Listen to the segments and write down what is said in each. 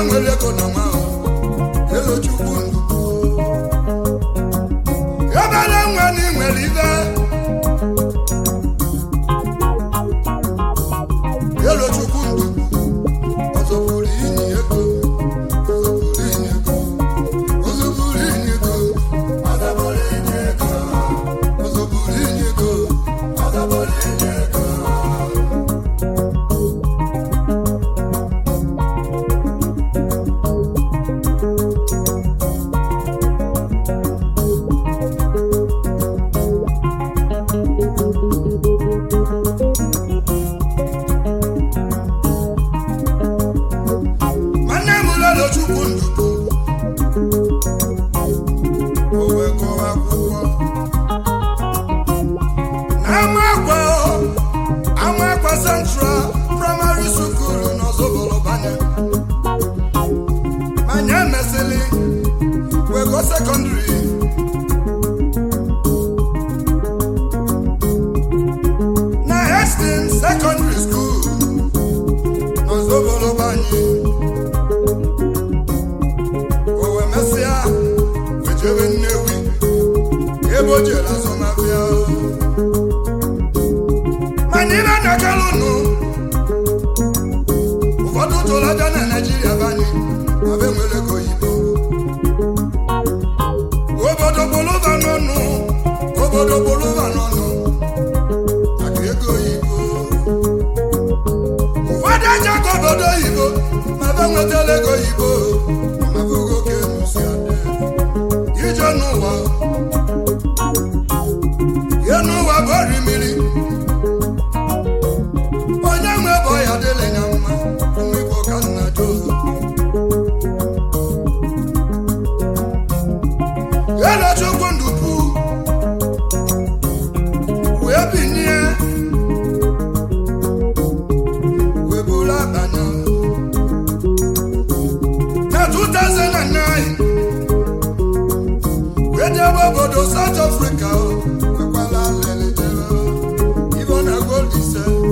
nwere ko na ma elo chukwu ebere nwa ni nwere ibe elo chukwu ozoburu inyi ego Central Primary School no Zobolobanya. Manya Meseli, we go secondary. Na Hastings Secondary School no Zobolobanya. Owe Mesia, we jeve newi, ebo jela somavia. Manila Nakalunu, Ufadu Tolaja na Nigeria Bani, Abemele Koyibo. Obodo Bolova Nono, Obodo Bolova Nono, Akego Yibo. Ufada Jako Bodo Yibo, Mabamwetele Koyibo, Mabugo Kemusiade. Ijanuwa, Yanuwa Bari Mili. South Africa, even a gold is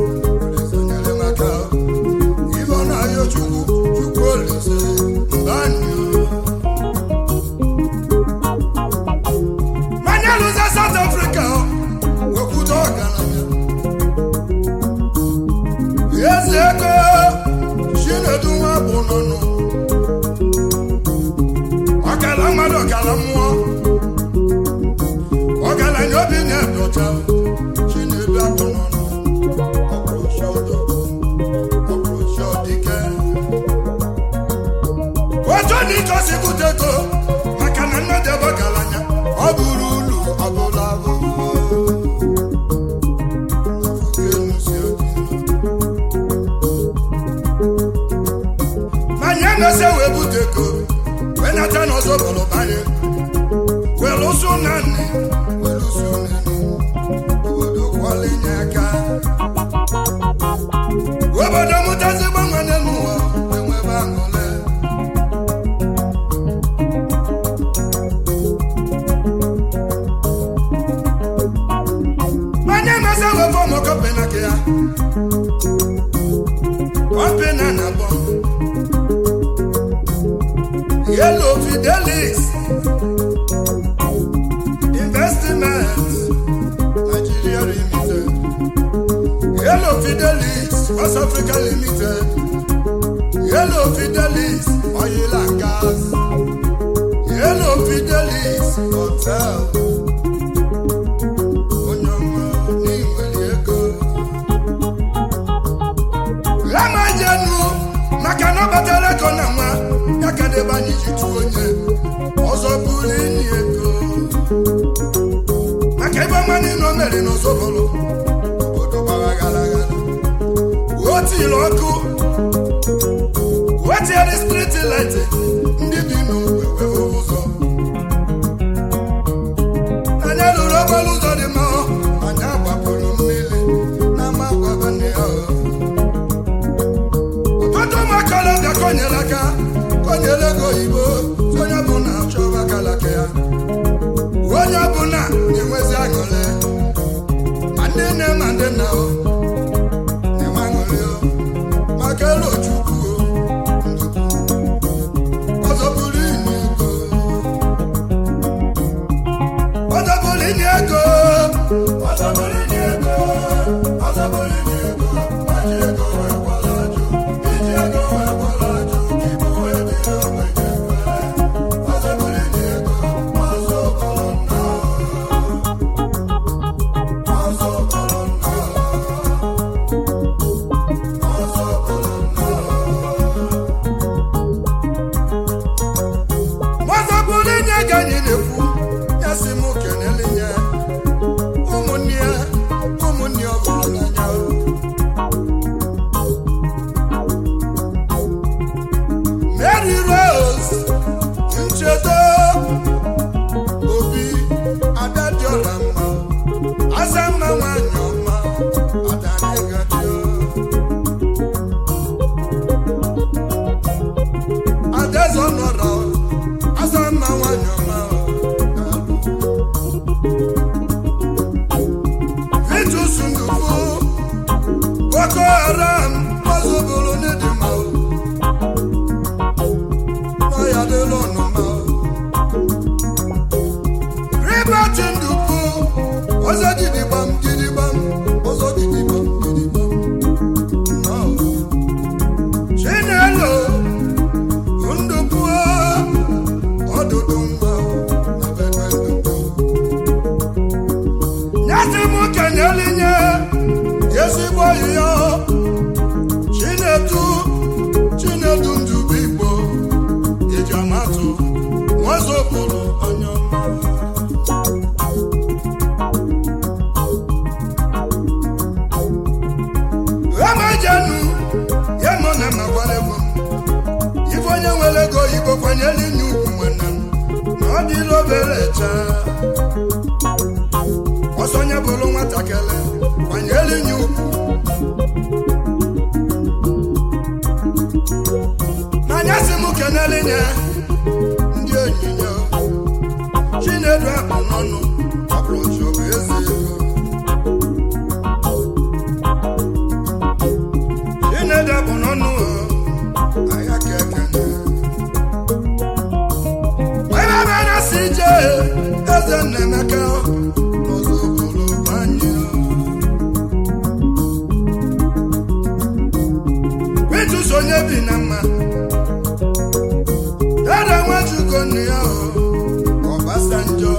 even a you gold is Manaluza South Africa, yes, she no do my bono. Okalamado Yellow Fidelis Investments Nigeria Limited, Yellow Fidelis West Africa Limited, Yellow Fidelis Oil and Gas, Yellow Fidelis Hotel. Makano batale konama yakade bani jituonye ozobuli ni ego makaiba mani no mere no sobolo odo bagalaga woti loku woti the street light ndi binu wewe uzo anya lo robolu zo de ma anya papolo mmele na magwa bane Konyele goyibo, sonya buna choba kalakea. Wonya buna niwezi angole. Mandene o. Ni mangole o. Makelo chuku o. echa ọsọnya bụrụ nwatakịrị kwanyere nye ukwu n'anya si m kenele nye ndị onyinye Chinedu akpụ n'ọnụ ọbụrụ bụ eze ego Chinedu akpụ n'ọnụ ahịa ka ekene ebe ebe na-asị ije eze Nnemeka n'ụzọ bụrụ banye Kwetu sonye bi na mma Dada Nwachukwu nne ya Obasanjo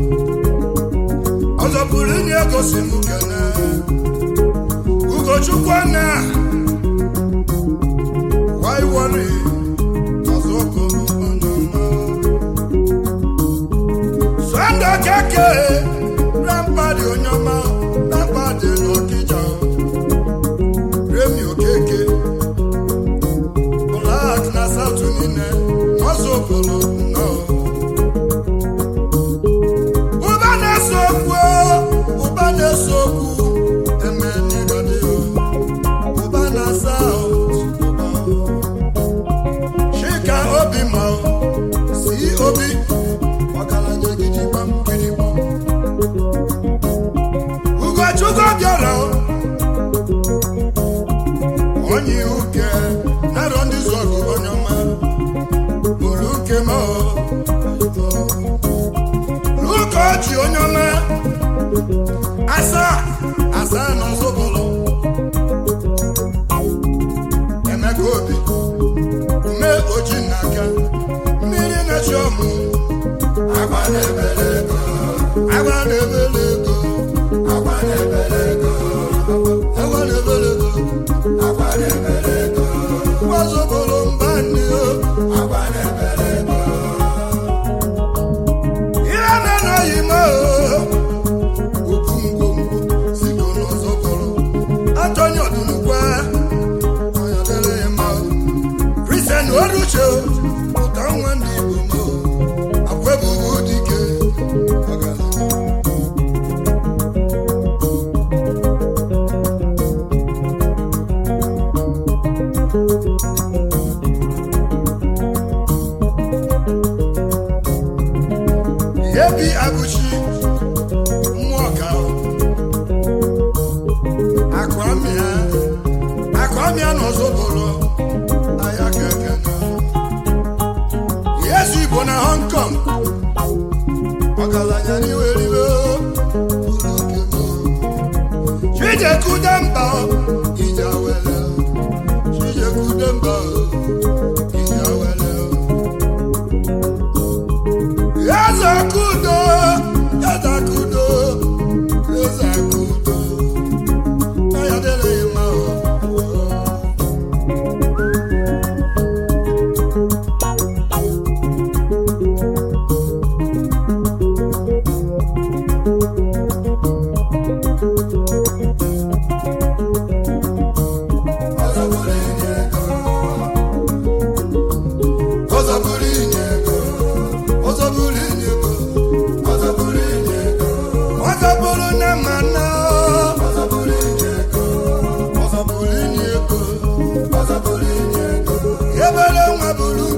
ọzọ pụrụ inye gosi m kene Ugochukwu na why worry ọzọ kọrọ ọnụma Sando keke rampadi onyoma rampadi n'Ọkịja Remi Okeke Black na South niile ọzọ kọrọ no Ubana sokwu emeni radio Ubana South Shika obi ma si obi wakalanye gidibam Ugochukwu bịara onye uke naro ndị zọgụ onyoma bụrụ uke ma Lukochi onyoma Asa n'ọzọ bụrụ Emeka Obi ume oji n'aka mmiri na-echi ọmụ agba na-ebele ego agba na-ebele ego agba na-ebele ego agba na-ebele ego agba na-ebele ego ọzọ bụrụ mba nne agba na-ebele ego ihe na-anọghị m Oruche ụta nwa ndị Igbo m akwebụghị dike Yebi Aguchi mmụọ ka akwamịa n'ọzọ bụrụ Igbo na Hong Kong ọgaranya n'iweriwe Chije Kudemba ije awele Chije Kudemba ije awele Eze Kudo Eze Kudo Eze Kudo ayadele ima Ebele nwa bulu